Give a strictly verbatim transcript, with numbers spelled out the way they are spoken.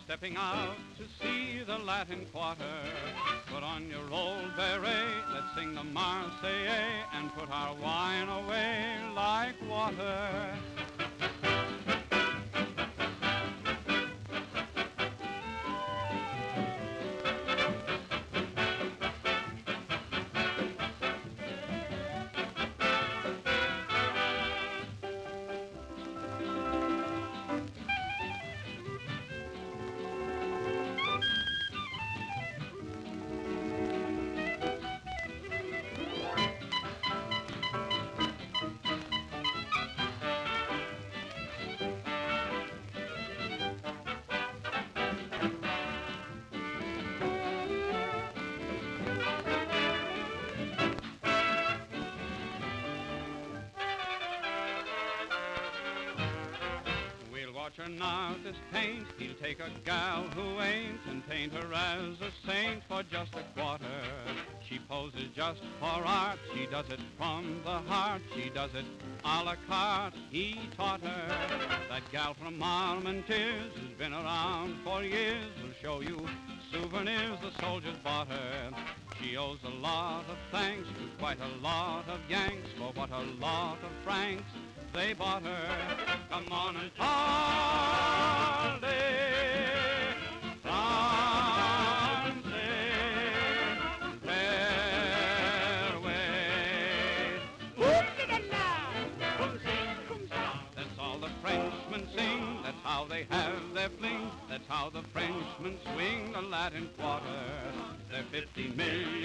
stepping out to see the Latin Quarter. Put on your old beret, let's sing the Marseillaise and put our wine away like water. Watch an artist paint, he'll take a gal who ain't and paint her as a saint for just a quarter. She poses just for art, she does it from the heart, she does it a la carte, he taught her. That gal from Armentières who's been around for years will show you souvenirs the soldiers bought her. She owes a lot of thanks to quite a lot of Yanks for what a lot of francs they bought her. Come on and parlez, Francais, fareway. That's all the Frenchmen sing, that's how they have their fling, that's how the Frenchmen swing the Latin Quarter. They're fifty million